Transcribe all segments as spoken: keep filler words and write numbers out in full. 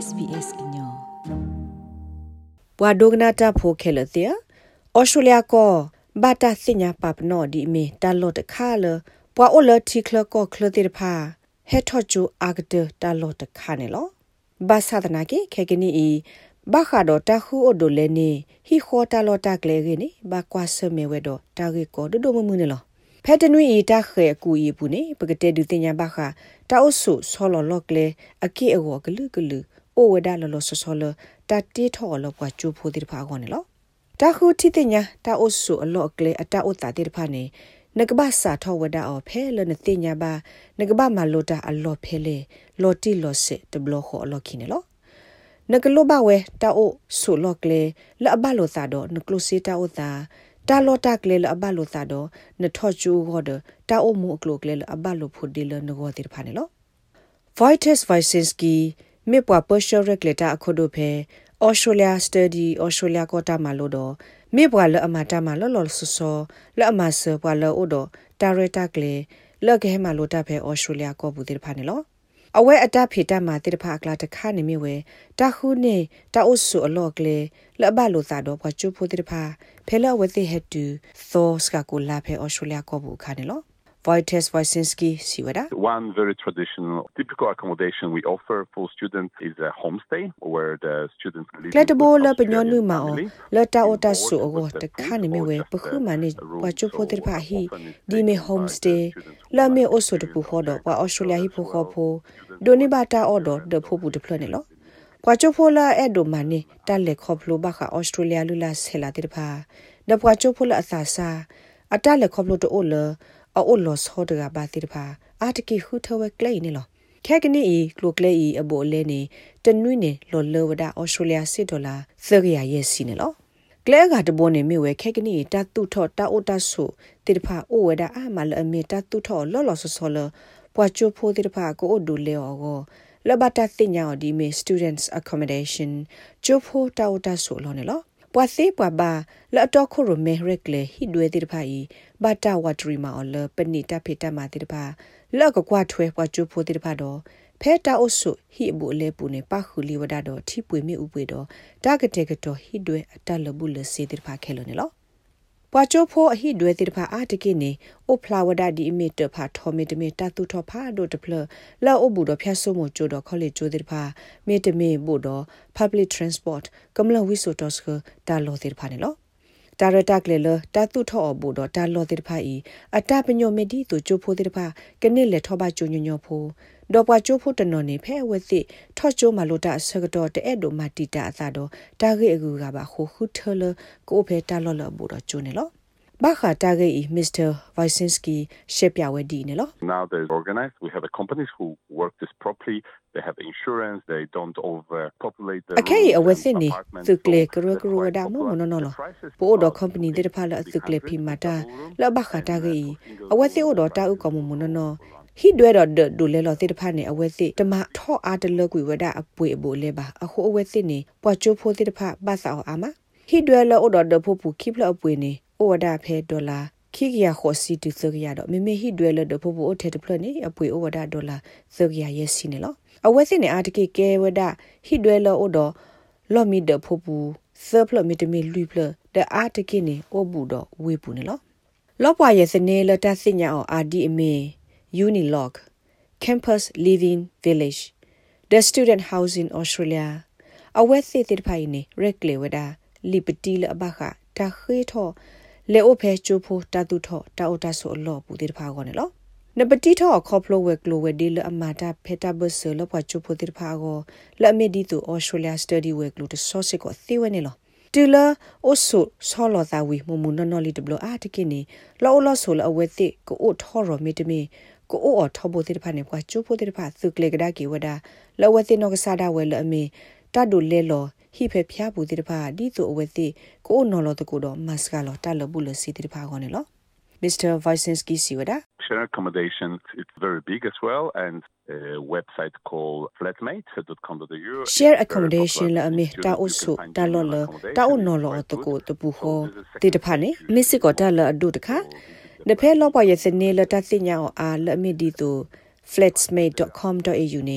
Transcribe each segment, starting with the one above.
S B S ညောဘွာဒိုဂနာတာဖိုခဲလတဲ့ဩစတြေးလျကောဘာတာစညာပပနောဒီမီတာလော့တခါလဘွာအိုလတီကလကောကလတဲ့ဖာဟက်ထော့ချူအာဂဒတာလော့တခါနေလောဘာသာဒနာကေခဲကနီအီဘာခါဒတာခူအိုဒိုလဲနေဟီခေါ်တာလော့တာကလေကေနေဘာကွာဆမေဝဲတော့တာကေကောဒိုဒိုမမှုနေလောဖက်တနွီအီတာခဲကူအီပူနေပကတဲ့ဒူတင်ညာဘာခါတာအုဆုဆောလော်လော့ကလေအကေအောကလူကလူအိုဝဒါလော်လော်ဆောဆောလတာတီထော်လောပွားကျူဖိုဒီဖာကောနေလောတာခုတီတင်ညာတာအုဆုအလော့ကလေအတာဥတာတိဖာနေနကဘာစာထောဝဒါအောဖဲလနတင်ညာဘာနကဘာမလိုတာအလော့ဖဲလေလော်တီလော့စစ်တဘလခေါ်အလော့ခိနေလောနကလောဘဝဲတာအုဆုလော့ကလေလအဘလိုသာတော့နကလုစီတာဥတာတာလောတာကလေလအဘလိုသာတော့နထော့ကျူဟောဒတာအုမူကလုကလေလအဘလိုဖို့ဒီလနဂောတိဖာနေလော Vitus Vysinski မေပွားပရှောရက်လက်တာအခုဒိုဖဲ Australia Study Australia ကိုတာမလို့တော့မေပွားလအမတာမလောလောဆဆောလအမဆပွားလောအိုတော့တာရတာကလေလောကဲမလို့တာဖဲ Australia ကိုဘူးတိဖာနေလောအဝဲအတဖေတာမှာတိဖာကလာတခါနေမြဝဲတာခုနေတာအုဆုအလော့ကလေလအဘလို့သာတော့ဘွားကျူဖို့တိဖာဖဲလဝဲတိဟက်တူသောစကကိုလာဖဲ Australia ကိုဘူးခါနေလောVitus Vysinski siwada One very traditional typical accommodation we offer for students is a homestay where the students live Kletabo la panyonu ma o la ta ota su ogo ta khani me we pakhu mani wa chu photir pha hi di me homestay la me oso de pu ho do wa Australia hi pho kho pho doni ba ta odo de pho pu de phlo ne lo kwa chu pho la e do mani ta le kho phlo ba kha Australia lu la sela tir pha da kwa chu pho la asa sa ata le kho phlo to o leအော်လောဆောဒကဘာတိဖာအာတကိခုထဝဲကလေးနေလောခဲကနီအီကလိုကလေးအီအဘိုလဲနေတနွိနေလော်လောဝဒအော်စတြေးလျစစ်ဒေါ်လာသရရရဲ့စီနေလောကလဲကတဘောနေမြဝဲခဲကနီတတုထောတာအိုတဆုတိဖာအိုဝဒအာမလအမီတတုထောလော်လောဆောဆောလပွာချိုဖိုတိဖာကိုအိုဒူလေအောကိုလဘတာတင်ညာဒီမီ students accommodation ချိုဖိုတာအိုတဆုလောနေလောပွာစေပွာဘာလအတော့ခုရမဲရက်လေဟိဒွေတိဖာဤဘာတာဝတ်ရီမာအလပနိတဖေတမတိဖာလောက်ကကွာထွဲပွာကျူဖိုတိဖာတော့ဖဲတာအုဆုဟိဘူလေပူနေပခုလီဝဒတော့ထိပွေမိဥပွေတော့တာကတဲ့ကတော့ဟိဒွေအတလဘူးလစေတိဖာခဲလို့နေလောပွာကျိုဖိုအဟိဒွေတိဖာအာတကိနေအိုဖလာဝဒဒီအမီတဖာထောမီတမီတတူထောဖာဒိုတဖလလောအဘူတော့ဖျက်ဆုမို့ကျိုတော့ခေါလေကျိုတိဖာမေတမီဘူတော့ public transport ကမလဝိဆိုတော့စကတာလောတိဖာနေလောတာရတာကလေလတာတုထောအဘူတော့တာလောတိဖာဤအတပညိုမီဒီသူကျိုဖိုတိဖာကနစ်လေထောပါကျိုညညောဖိုဒေါ်ပွားကျိုဖိုတနော်နေဖဲဝဲစီထော့ကျိုမလိုတာဆကတော့တဲ့ဒိုမာတီတာအသာတော့တာဂေအကူကပါခိုခုထလကိုဖဲတာလောလဘူတော့ကျိုနေလောဘာခါတာဂေဤ Mister Vysinski ရှေ့ပြဝဲဒီနေလော Now they're organized we have a companies who work this properly they have insurance they don't overpopulate the Okay a within the kle kro kro da mo no no lo po do company de pha la the kle phi mata la ba kha ta ge a within o do ta u ko mo no no hi dwe do do le lo te pha ne a within tama tho a de lo kwi wada a pwe bo le ba a ho a within ni pwa chu pho te pha ba sa a ma hi dwe lo o do de pho pu keep lo a pwe ni o wada phe dollarခိကရခေါ်စီတူသကရတော့မေမေဟိဒွဲလဒဖို့ဖို့အထက်တဖလနေအပွေဩဝဒဒေါ်လာသကရရဲ့စီနေလောအဝဲစင်းနေအာတကိကဲဝဒဟိဒွဲလောဩတော့လော်မီဒဖို့ပူသဖလမီတမီလူဖလဒအာတကိနေဩဘူးတော့ဝေပူနေလောလောပွားရဲ့စနေလတစညာအောအာဒီအမေ Unilog Campus Living Village The Student House in Australia အဝဲစစ်တိဖိုင်နေရက်လေဝဒလီပတီလအဘခတာခေထောလေအိုဖဲချိုဖိုတာတူထောတာအိုတာဆိုအလောပူတိဖာကောနေလောနပတိထောခေါပလိုဝဲကလိုဝဲဒီလအမာတာဖက်တာဘဆလပွားချိုဖိုတိဖာကောလအမီဒီတူ Australia Study ဝဲကလိုတဆော့စစ်ကိုသေဝဲနေလောတူလာအိုဆိုဆောလောသာဝီမမူနနော်လီတဘလအာတကိနေလောလောဆိုလအဝဲတိကိုအိုထောရမီတမီကိုအိုအော်ထောဘိုတိဖာနေပွားချိုဖိုတိဖာသုကလေကဒါကီဝဒါလောဝဲတိနောကစားဒါဝဲလအမီတာဒိုလေလောဟိဖဲဖျားဘူးတိတဖာဒီဆိုအဝဲသိကိုနော်လောတကူတော့မတ်စကလောတာလဘူးလစီတိတဖာခေါနေလော Mister Vysinski siwada share accommodation it's very big as well and a website called flatmate dot com dot a u share accommodation la ame ta osu ta lo lo ta o no lo to ko to bu ho ti de pha ne misi ko ta la adu takha de phe lo pa ye sene la ta sinya o a la ame di to flatmate dot com dot a u ne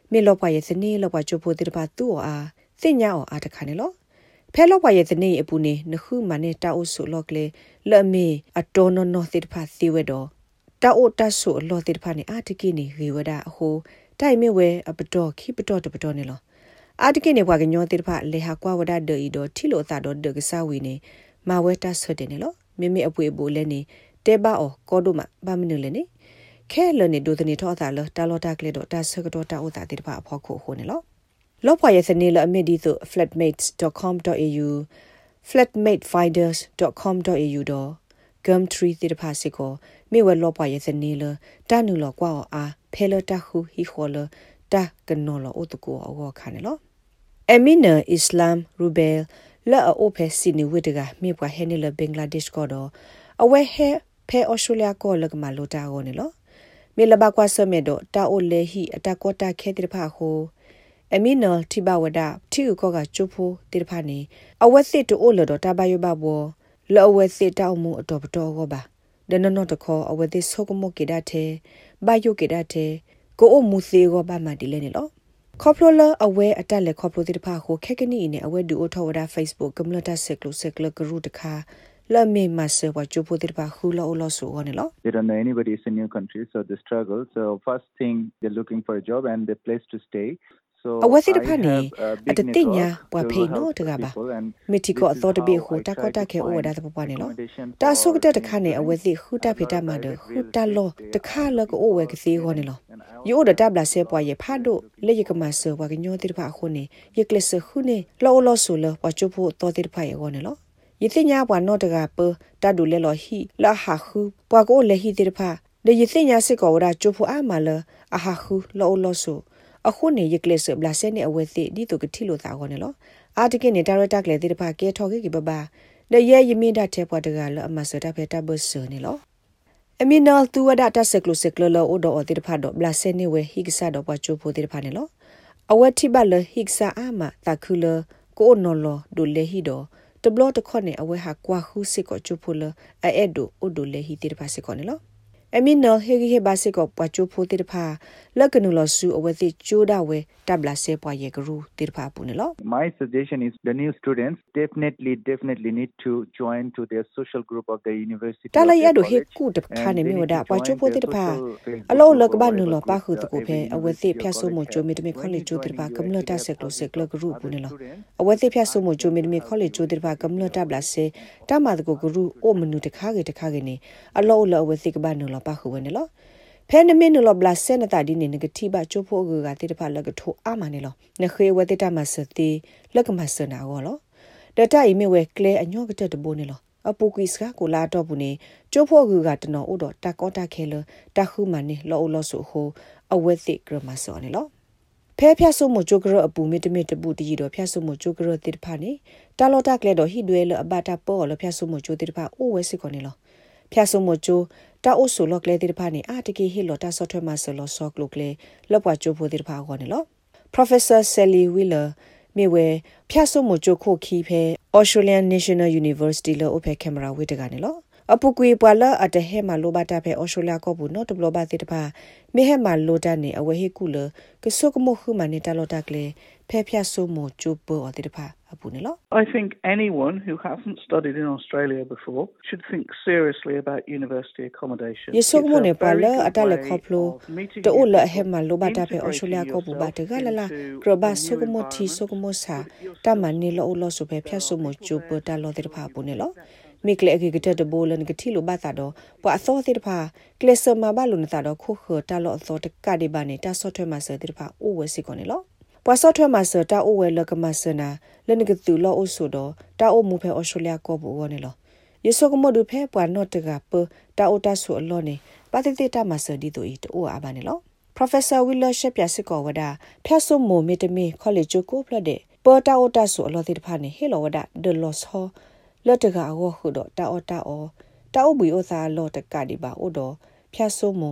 မေလောပွားရဲ့စနေလောပွားချိုဖိုတိတပါတူအားသိညာအောအားတခါနေလောဖဲလောပွားရဲ့စနေအပူနေနခုမနေတာအိုဆုလောကလေလမေအတော်နော်နော်တိတပါသီဝဲတော့တာအိုတဆုလောတိတပါနေအာတကိနေရေဝဒအဟိုတိုင်မေဝဲအပတော်ခိပတော်တပတော်နေလောအာတကိနေဘွားကညောတိတပါလေဟာကွာဝဒဒေဤတော့ထီလိုသာတော့ဒေကဆာဝီနေမာဝဲတဆွတဲ့နေလောမိမိအပွေဘူလဲနေတဲပါအောကောဒိုမဘာမနလဲနေခဲလနေဒိုတနေထောတာလတာလောတာကလေတော့တာဆကတော့တာဥတာတိတပါအဖို့ခုခုနေလောလောပွားရဲ့စနေလအမီဒီဆို flatmates dot com dot a u flatmatefinders dot com dot a u တော့ gumtree တိတပါစစ်ကိုမိဝဲလောပွားရဲ့စနေလတာနုလောကွာအားဖဲလတာခုဟီခေါ်လတာကနော်လောဥတကူအောခါနေလောအမီနာအစ္စလမ်ရူဘဲလာအိုဖဲစီနီဝိတကမိပွားဟဲနေလဘင်္ဂလားဒေ့ရှ်ကတော့အဝဲဟဲဖဲအော်စတြေးလျကိုလကမလိုတာကိုနေလောမေလဘကွာဆမေတော့တာအိုလေဟီအတကောတာခဲတိတဖာဟိုအမီနော်တိဘဝဒတီကိုကချိုဖိုတိတဖာနေအဝဲစစ်တိုအိုလတော့တာဘယဘဘောလောအဝဲစစ်တောက်မှုအတော်ပတော်ကိုပါဒနနောတခေါ်အဝဲသဆုကမကေဒတ်သေးဘယုကေဒတ်သေးကိုအမှုသေးကိုပါမတီလဲနေလောခေါပလိုလာအဝဲအတက်လက်ခေါပလိုတိတဖာဟိုခက်ကနီနေအဝဲဒူအိုထောဝဒ Facebook ကမ္လတာဆက်လို့ဆက်ကလကရူတခါLa me masse wa chupo dirba hula olo so one lo. They don't know anybody is in new country, so they struggle. So first thing they're looking for a job and the place to stay. So a wasi de pani at the tinya wa pay no to gaba. Mitiko thought to be who takota ke o da papa ne lo. Ta so ta de kane a wasi hu ta pita ma de hu ta lo de kha lo ko o we ke si ho ne lo. Yo da tabla se pwa ye pha do le ye ka ma so wa ke nyo dirba ho ne ye kles hu ne lo lo so lo wa chupo to dirba ye ho ne lo. ယသိညာဘွာနော့တကပတဒူလဲလော်ဟီလာဟာခုဘွာကိုလေဟီတိဖာလေယသိညာစစ်ကောရာချိုဖူအာမလအဟာခုလောလောဆူအခုနေယကလစ်ဘလာဆဲနေအဝဲသိဒီတုကတိလိုသာခေါ်နေလောအာတကိနေဒါရတာကလေတိဖာကဲထော်ကိကဘဘာလေရဲယမင်းဒတဲ့ဘွာတကလအမဆတာဖေတာဘဆနေလောအမီနော်သူဝဒတာဆက်ကလုဆက်ကလောအိုဒောတိဖာတော့ဘလာဆဲနေဝဲဟိကဆာတော့ဘွာချိုဖူတိဖာနေလောအဝဲတိဘလဟိကဆာအာမတာခုလကိုနော်လောဒူလေဟီတော့တဘလတခွနဲ့အဝဲဟာကွာခုစစ်ကိုချိုဖိုလအဲ့ဒိုအိုဒိုလေဟီတိတပါစစ်ကိုနော်အမီနော်ဟေဂီဟေဘာစစ်ကိုပွားချိုဖိုတိတပါလက်ကနူလဆူအဝဲတိချိုးဒါဝဲတဘလာဆေပွားယေဂရူတိတပါပူနော် My suggestion is the new students definitely definitely need to join to their social group of the university တလိုက်ရဒိုဟေကူတခါနေမြဝဒပွားချိုဖိုတိတပါအလောလကဘာနူလပါခုတကိုဖဲအဝဲတိဖျက်ဆိုးမချိုမီတမီခေါလေချိုတိတပါကမ္လတာဆက်လို့ဆက်ကလဂရူပူနော်အဝဲတိဖျက်ဆိုးမချိုမီတမီခေါလေချိုတိတပါကမ္လတာဘလာဆေတမတ်ကိုဂရူအိုမနူတခါကေတခါကေနေအလောလအဝဲတိကဘာနူလပါခုဝဲနော်ဖဲနမင်းနလဘလဆနတာဒီနေငတိဘချိုဖိုဂကတိတဖလကထိုအာမနေလောနခေဝတိတမစတိလကမစနာဝလောဒတာအီမီဝဲကလေအညောကတဲ့တဘိုးနေလောအပူကွီစကကိုလာတော့ဘူးနေချိုဖိုဂကတနော်ဥတော်တကောတာခဲလတခုမနေလောလောဆူဟိုအဝဲတိဂရမဆောနေလောဖဲဖျက်ဆုမချိုကရအပူမီတမီတပူတီတော့ဖျက်ဆုမချိုကရတိတဖနေတာလောတာကလေတော့ဟိဒွဲလအဘတာပေါ်လဖျက်ဆုမချိုတိတဖအိုဝဲစစ်ကောနေလောဖျက်ဆုမချိုတာအိုဆိုလောကလေတိဖာနေအာတကီဟီလောတာဆော့ထွဲမှာဆလောဆော့ကလုကလေလောပွားချိုဖိုတိဖာခေါ်နေလော Professor Sally Wheeler မြေဝဲဖျက်ဆုမချိုခိုခီဖဲ Australian National University လောအဖဲကင်မရာဝိတကနေလောအပူကွေပွာလာအတဟဲမှာလောဘတာဖဲ Australia ကောဘူးနော်တဘလဘတိတဖာမေဟဲမှာလောတာနေအဝဲဟီကူလကဆုကမခုမနေတာလောတာကလေဖဲဖျက်ဆုမချိုပေါ်အတိတဖာ I think anyone who hasn't studied in Australia before should think seriously about university accommodation. Yesogmone pala atale khoplo to ola hema lobata phe Australia ko bu ba de galala groba sogmo thi sogmo sa tamani lo lo so phe phyaso mo chu po ta lo de pha bu ne lo mikle agi gete de bolan gati lo ba ta do pa atho de pha klesa ma ba lo na ta do kho kho ta lo atho de ka de ba ne ta so thwe ma se de pha o we si ko ne loပွာဆော့ထွဲမှာစတာအိုဝဲလကမဆနာလနကတူလောအိုဆိုတော့တာအိုမူဖဲအော်စတြေးလျကောဘူဝနေလောယေဆိုကမဒူဖဲပွာနော့တကပတာအိုတာဆူအလောနေပါတိတိတာမဆဒီတိုဤတိုအာဘာနေလော Professor Wheeler ရှက်ပြစစ်ကောဝဒဖျက်ဆုမိုမီတမီ College ကိုဖလတဲ့ပေါ်တာအိုတာဆူအလောတိတဖာနေဟေလောဝဒဒလော့ဟောလော့တကအဝခုတော့တာအိုတာအောတာအိုဘီအိုသာလော့တကဒီပါအိုတော့ဖျက်ဆုမို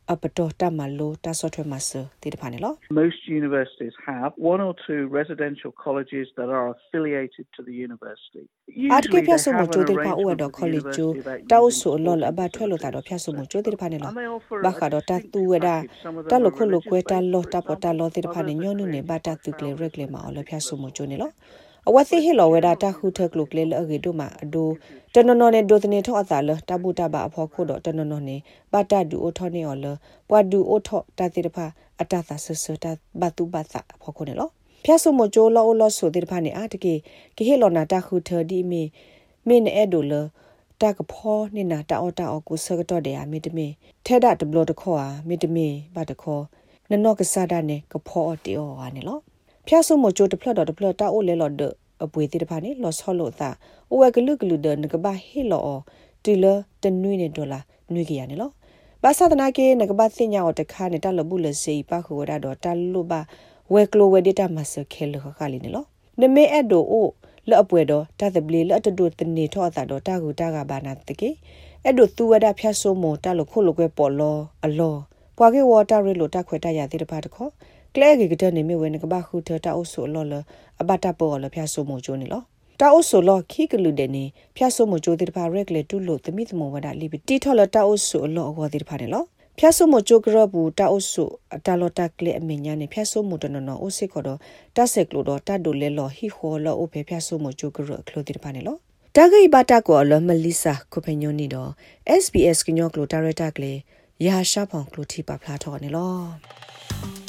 အပတော်တမလိုတာဆော့ထွဲမှာစတိတဖာနေလော Most universities have one or two residential colleges that are affiliated to the university. အတကေပြဆုမချိုတိဖာအိုတော့ college ကျတောက်ဆိုလောလအဘထွဲလို့တာတော့ဖြတ်ဆုမချိုတိတဖာနေလောဘာခါတော့တတူဝဒါတလခုလကွဲတလောတပတလောတိတဖာနေညောနုနေဘာတတူကလေရက်လေမှာလောဖြတ်ဆုမချိုနေလောအဝသိဟီလောဝဒါတခုထကလုကလေအဂေတို့မှာအဒိုတနနော်နေဒိုတနေထောအသာလတဘူတဘာအဖို့ခို့တော့တနနော်နေဘာတဒူအိုထောနေော်လပွာဒူအိုထောတတိတဖာအတသာဆဆတဘတုဘသအဖို့ခို့နေလောဖြတ်ဆုမချိုလောလောဆိုတိတဖာနေအတကေကေဟီလောနာတခုထဒီမီမင်းအဲ့ဒိုလတကဖောနေနာတာအော်တာအော်ကိုစကတော့တယ်အမီတမီထဲဒတဘလတခေါ်အာမီတမီဘာတခေါ်နနော့ကစားဒနေကဖောတေအော်ဟာနေလောဖြတ်ဆုမချိုတဖလတော့တဖလတာအိုလေလောဒအပွေတိတဖာနေလောဆောလို့သာအိုဝဲကလူကလူဒနကဘာဟီလောတီလတနွိနေဒေါ်လာနွိကရနေလောဘာသာတနာကေနကဘာသိညာော်တခါနေတာလဘူးလစေပါခုဝဒါတော့တလူဘာဝဲကလိုဝဲဒေတာမဆခဲလခခလီနေလောနမေအဒိုအိုလအပွေတော့တသပလီလအတဒိုတနေထောအသာတော့တာကူတာကဘာနာတကေအဲ့ဒိုသူဝဒါဖြတ်ဆိုးမတလခုလကွဲပေါ်လောအလောပွာကေဝတာရီလိုတခွဲတရသေးတပါတခေါ်ကလဲကေကတနေမြဝဲနကဘာခုထတာအိုဆိုလောလအဘတာပေါ်လဖြတ်ဆိုးမချိုးနေလောတာအိုဆိုလောခိကလူတဲ့နေဖြတ်ဆိုးမချိုးသေးတပါရက်လေတူလို့တမိသမဝဒါလီပတီထောလတာအိုဆိုလောအဝသေးတပါနေလောဖြတ်ဆုမချိုကရဘူးတာအိုဆုတာလောတာကလေအမညာနေဖြတ်ဆုမတနနောအိုစစ်ခေါ်တော့တဆက်ကလို့တော့တတ်ဒိုလဲလော်ဟီခေါ်လောအိုဖေဖြတ်ဆုမချိုကရခလို့တိပါနေလောတာဂိဘတာကောလမလီဆာကိုပညိုနီတော့ เอส บี เอส ကညောကလို့ဒါရတာကလေရာရှာဖောင်ကလို့ထိပါဖလားထော်နေလော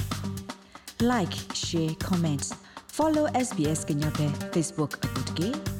like share comment follow เอส บี เอส ကညောပဲ Facebook အပုတ်ကေ